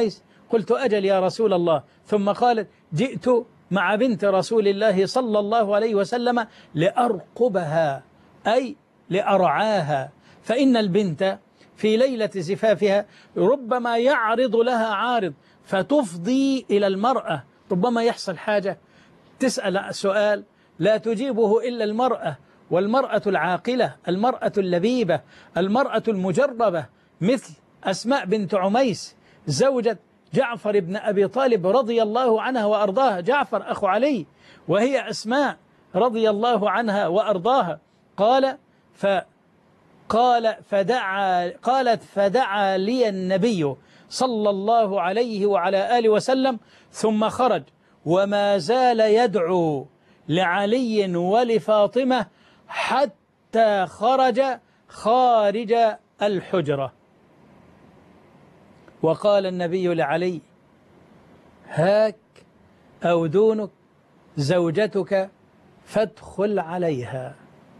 A: قلت أجل يا رسول الله. ثم قالت جئت مع بنت رسول الله صلى الله عليه وسلم لأرقبها، أي لأرعاها، فإن البنت في ليلة زفافها ربما يعرض لها عارض فتفضي إلى المرأة، ربما يحصل حاجة تسأل سؤال لا تجيبه إلا المرأة، والمرأة العاقلة، المرأة اللبيبة، المرأة المجربة، مثل أسماء بنت عميس زوجة جعفر بن أبي طالب رضي الله عنها وأرضاها، جعفر أخو علي وهي أسماء رضي الله عنها وأرضاها. قال فقال فدعا قالت فدعا لي النبي صلى الله عليه وعلى آله وسلم ثم خرج، وما زال يدعو لعلي ولفاطمة حتى خرج خارج الحجرة. وقال النبي لعلي هاك أو دونك زوجتك فادخل عليها.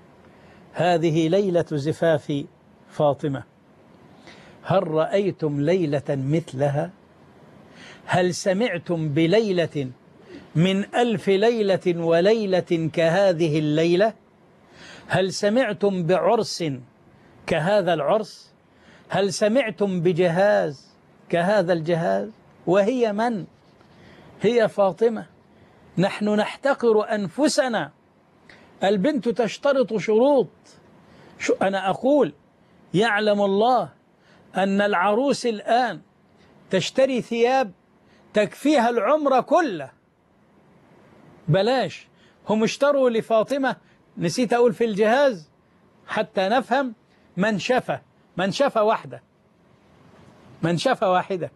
A: هذه ليلة زفاف فاطمة. هل رأيتم ليلة مثلها؟ هل سمعتم بليلة من ألف ليلة وليلة كهذه الليلة؟ هل سمعتم بعرس كهذا العرس؟ هل سمعتم بجهاز كهذا الجهاز؟ وهي من؟ هي فاطمة. نحن نحتقر أنفسنا. البنت تشترط شروط. شو أنا أقول يعلم الله أن العروس الآن تشتري ثياب تكفيها العمر كله. بلاش، هم اشتروا لفاطمة، نسيت أقول في الجهاز حتى نفهم، منشفة منشفة واحدة منشفة واحدة.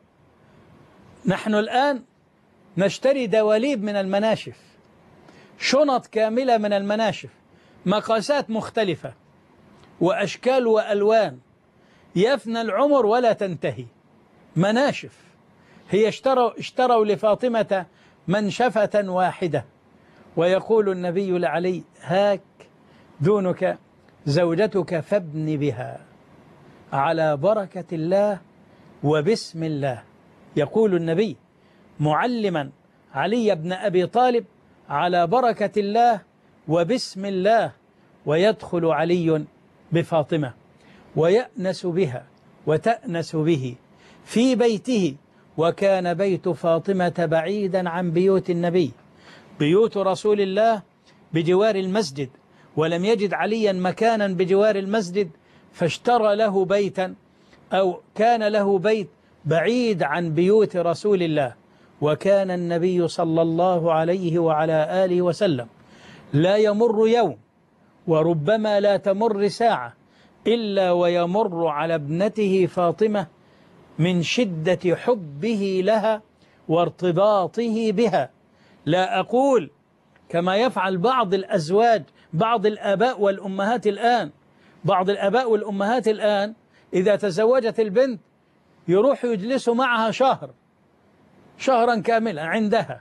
A: نحن الآن نشتري دواليب من المناشف، شنط كاملة من المناشف، مقاسات مختلفة وأشكال وألوان، يفنى العمر ولا تنتهي. مناشف. هي اشتروا, اشتروا لفاطمة منشفة واحدة. ويقول النبي لعلي هاك دونك زوجتك فابن بها على بركة الله وبسم الله. يقول النبي معلما علي بن أبي طالب على بركة الله وبسم الله، ويدخل علي بفاطمة ويأنس بها وتأنس به في بيته. وكان بيت فاطمة بعيدا عن بيوت النبي، بيوت رسول الله بجوار المسجد، ولم يجد عليا مكانا بجوار المسجد فاشترى له بيتا، أو كان له بيت بعيد عن بيوت رسول الله. وكان النبي صلى الله عليه وعلى آله وسلم لا يمر يوم وربما لا تمر ساعة إلا ويمر على ابنته فاطمة من شدة حبه لها وارتباطه بها. لا أقول كما يفعل بعض الأزواج، بعض الآباء والأمهات الآن. بعض الآباء والأمهات الآن إذا تزوجت البنت يروح يجلسوا معها شهر شهرا كاملا عندها،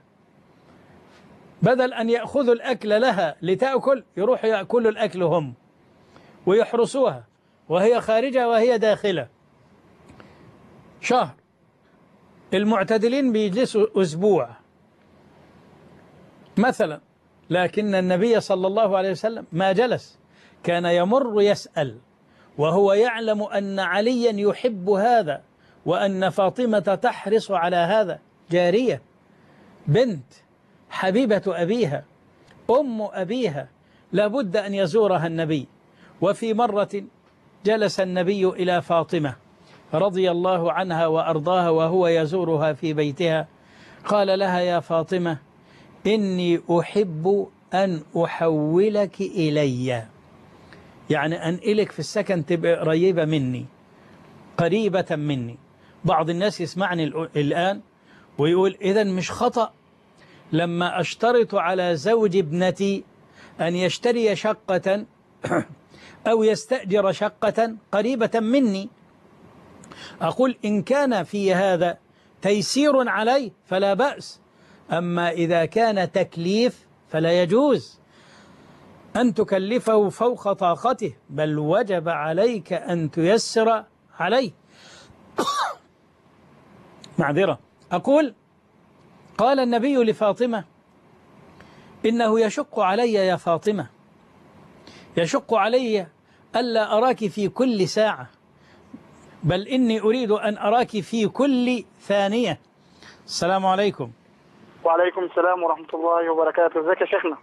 A: بدل أن يأخذوا الأكل لها لتأكل يروحوا يأكلوا الأكل هم، ويحرسوها وهي خارجة وهي داخلة شهر. المعتدلين بيجلسوا أسبوع مثلا، لكن النبي صلى الله عليه وسلم ما جلس، كان يمر يسأل، وهو يعلم أن عليا يحب هذا وأن فاطمة تحرص على هذا. جارية بنت حبيبة أبيها، أم أبيها، لابد أن يزورها النبي. وفي مرة جلس النبي إلى فاطمة رضي الله عنها وأرضاها وهو يزورها في بيتها، قال لها يا فاطمة إني أحب أن أحولك إلي، يعني أنقلك في السكن تبقى قريبة مني، قريبة مني. بعض الناس يسمعني الآن ويقول إذن مش خطأ لما أشترط على زوج ابنتي أن يشتري شقة أو يستأجر شقة قريبة مني؟ أقول إن كان في هذا تيسير عليه فلا بأس، أما إذا كان تكليف فلا يجوز أن تكلفه فوق طاقته، بل وجب عليك أن تيسر عليه. معذرة. أقول قال النبي لفاطمة إنه يشق علي يا فاطمة، يشق علي ألا أراك في كل ساعة، بل إني أريد أن أراك في كل ثانية. السلام عليكم.
D: وعليكم السلام ورحمة الله وبركاته. ازيك يا شيخنا؟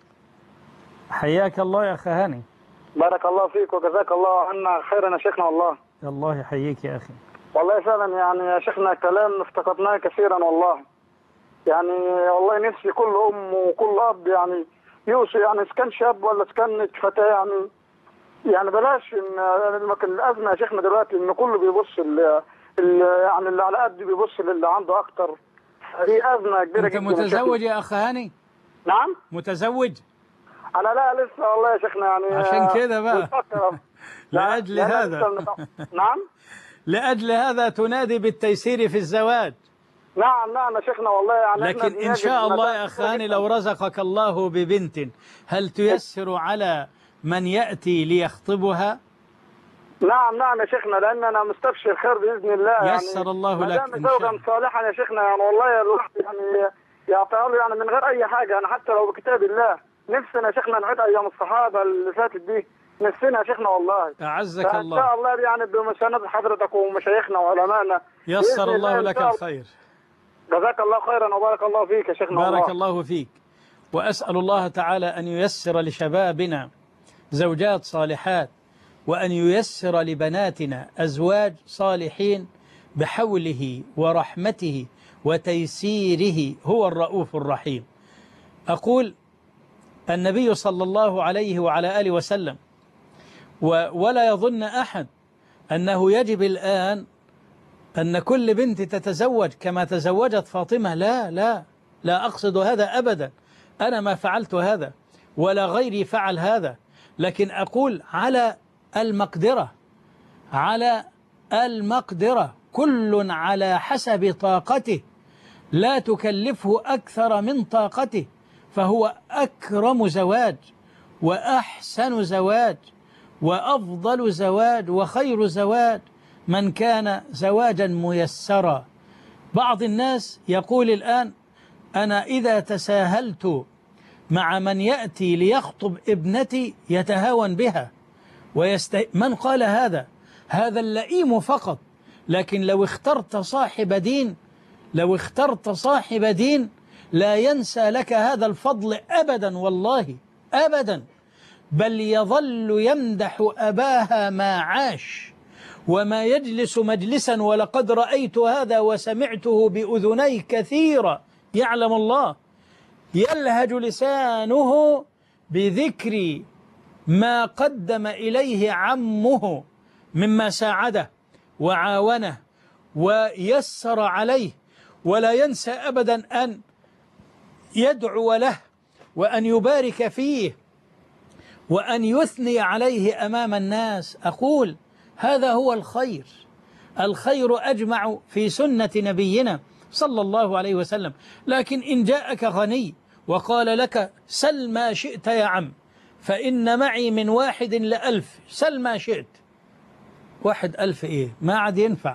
A: حياك الله يا أخي هاني.
D: بارك الله فيك وجزاك الله عنا خيرا يا شيخنا. والله
A: الله يحييك يا أخي.
D: والله فعلا يعني يا شيخنا كلام افتقدناه كثيرا والله. يعني والله نفسي كل أم وكل أب يعني يوصي، يعني إذا كان شاب ولا إذا كانت فتاة، يعني يعني بلاش ان الازمه يا شيخنا دلوقتي ان كله بيبص ال يعني اللي على قد بيبص للي عنده اكتر. دي ازمه كبيره
A: انت
D: جدا.
A: متزوج يا اخ هاني؟
D: نعم
A: متزوج؟
D: انا لا لسه والله يا شيخنا يعني
A: عشان كده بقى لاجل هذا
D: نعم
A: لاجل هذا تنادي بالتيسير في الزواج.
D: نعم نعم يا شيخنا والله يعني.
A: لكن ان شاء الله يا اخ هاني لو رزقك الله ببنت هل تيسر على من يأتي ليخطبها؟
D: نعم نعم يا شيخنا، لأن أنا مستبشر خير بإذن الله.
A: يسر يعني الله لك
D: إن شاء الله. صالحا يا شيخنا يعني والله الواحد يعني يعطيها له يعني من غير أي حاجة، يعني حتى لو بكتاب الله. نفسنا يا شيخنا نعيد أيام الصحابة اللي فاتت دي، نفسنا يا شيخنا والله.
A: أعزك الله.
D: إن شاء الله يعني بمساندة حضرتك ومشايخنا وعلمائنا
A: يسر الله لك الخير.
D: جزاك الله خيرا وبارك الله فيك يا شيخنا.
A: بارك الله, الله فيك. وأسأل الله تعالى أن ييسر لشبابنا زوجات صالحات، وأن ييسر لبناتنا أزواج صالحين بحوله ورحمته وتيسيره، هو الرؤوف الرحيم. أقول النبي صلى الله عليه وعلى آله وسلم، ولا يظن أحد أنه يجب الآن أن كل بنت تتزوج كما تزوجت فاطمة. لا لا لا أقصد هذا أبدا، أنا ما فعلت هذا ولا غيري فعل هذا، لكن أقول على المقدرة، على المقدرة، كل على حسب طاقته، لا تكلفه أكثر من طاقته، فهو أكرم زواج وأحسن زواج وأفضل زواج وخير زواج من كان زواجا ميسرا. بعض الناس يقول الآن أنا إذا تساهلت مع من يأتي ليخطب ابنتي يتهاون بها ويست... من قال هذا؟ هذا اللئيم فقط. لكن لو اخترت صاحب دين، لو اخترت صاحب دين لا ينسى لك هذا الفضل أبدا، والله أبدا، بل يظل يمدح أباها ما عاش وما يجلس مجلسا. ولقد رأيت هذا وسمعته بأذني كثيرا، يعلم الله، يلهج لسانه بذكر ما قدم إليه عمه مما ساعده وعاونه ويسر عليه، ولا ينسى أبدا أن يدعو له وأن يبارك فيه وأن يثني عليه أمام الناس. أقول هذا هو الخير. الخير أجمع في سنة نبينا صلى الله عليه وسلم. لكن إن جاءك غني وقال لك سل ما شئت يا عم فإن معي من واحد لألف، سل ما شئت. واحد ألف إيه؟ ما عاد ينفع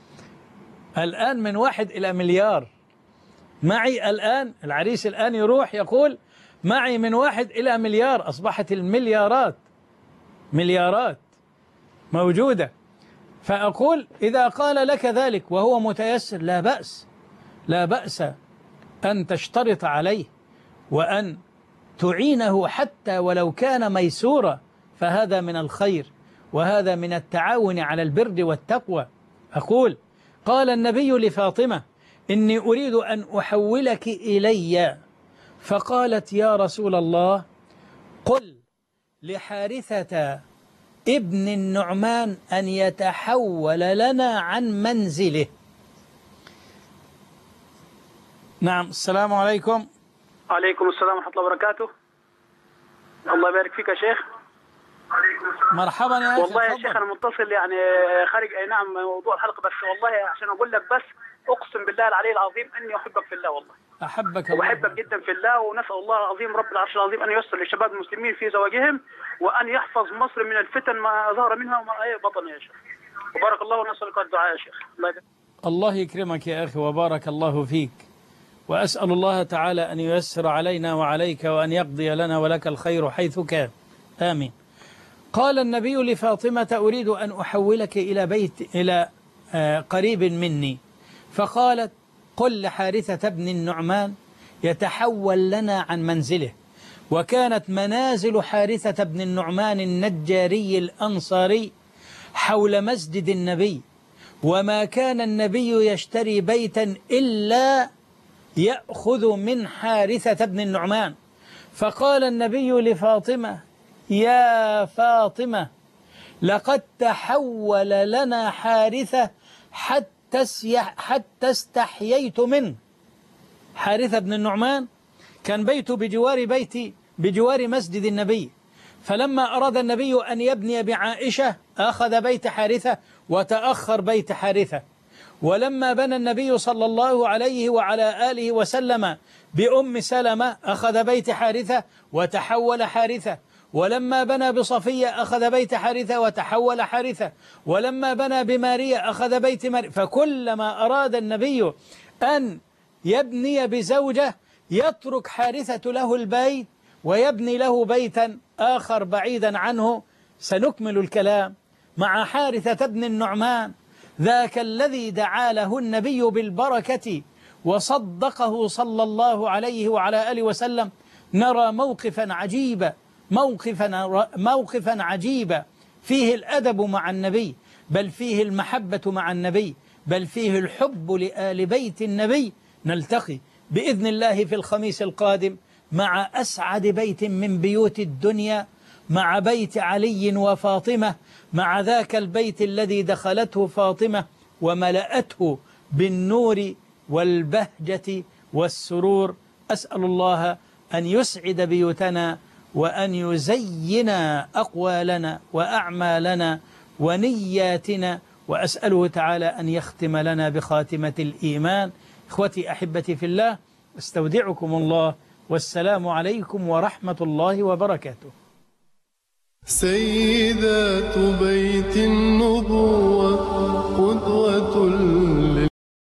A: الآن، من واحد إلى مليار. معي الآن العريس الآن يروح يقول معي من واحد إلى مليار، أصبحت المليارات مليارات موجودة. فأقول إذا قال لك ذلك وهو متيسر لا بأس، لا بأس أن تشترط عليه وأن تعينه حتى ولو كان ميسورا، فهذا من الخير وهذا من التعاون على البر والتقوى. أقول قال النبي لفاطمة إني أريد أن أحولك إلي، فقالت يا رسول الله قل لحارثة ابن النعمان أن يتحول لنا عن منزله. نعم. السلام عليكم.
D: عليكم السلام ورحمة الله وبركاته. الله يبارك فيك يا شيخ.
A: مرحبا يا أخي.
D: والله يا شيخ أنا متصل يعني خارج أي نعم موضوع الحلقة، بس والله عشان أقول لك بس أقسم بالله العلي العظيم أني أحبك في الله، والله
A: أحبك الله
D: وأحبك جدا في الله، ونسأل الله العظيم رب العرش العظيم أن ييسر للشباب المسلمين في زواجهم، وأن يحفظ مصر من الفتن ما ظهر منها وما بطن يا شيخ. وبارك الله ونسألك الدعاء يا شيخ. الله
A: الله يكرمك يا أخي وبارك الله فيك، وأسأل الله تعالى أن ييسر علينا وعليك وأن يقضي لنا ولك الخير حيث كان، آمين. قال النبي لفاطمة: أريد أن أحولك إلى بيت إلى قريب مني، فقالت: قل لحارثة بن النعمان يتحول لنا عن منزله. وكانت منازل حارثة بن النعمان النجاري الأنصاري حول مسجد النبي، وما كان النبي يشتري بيتا إلا يأخذ من حارثة بن النعمان. فقال النبي لفاطمة: يا فاطمة، لقد تحول لنا حارثة حتى حتى استحييت منه. حارثة بن النعمان كان بيته بجوار بيتي بجوار مسجد النبي، فلما أراد النبي أن يبني بعائشة أخذ بيت حارثة وتأخر بيت حارثة، ولما بنى النبي صلى الله عليه وعلى آله وسلم بأم سلمة أخذ بيت حارثة وتحول حارثة، ولما بنى بصفية أخذ بيت حارثة وتحول حارثة، ولما بنى بماريا أخذ بيت ماريا. فكلما أراد النبي أن يبني بزوجة يترك حارثة له البيت ويبني له بيتا آخر بعيدا عنه. سنكمل الكلام مع حارثة بن النعمان، ذاك الذي دعا له النبي بالبركة وصدقه صلى الله عليه وعلى آله وسلم. نرى موقفا عجيبا موقفا موقفا عجيبا فيه الأدب مع النبي، بل فيه المحبة مع النبي، بل فيه الحب لآل بيت النبي. نلتقي بإذن الله في الخميس القادم مع أسعد بيت من بيوت الدنيا، مع بيت علي وفاطمة، مع ذاك البيت الذي دخلته فاطمة وملأته بالنور والبهجة والسرور. أسأل الله أن يسعد بيوتنا وأن يزين أقوالنا وأعمالنا ونياتنا، وأسأله تعالى أن يختم لنا بخاتمة الإيمان. إخوتي أحبتي في الله، استودعكم الله، والسلام عليكم ورحمة الله وبركاته.
E: سيدات بيت النبوة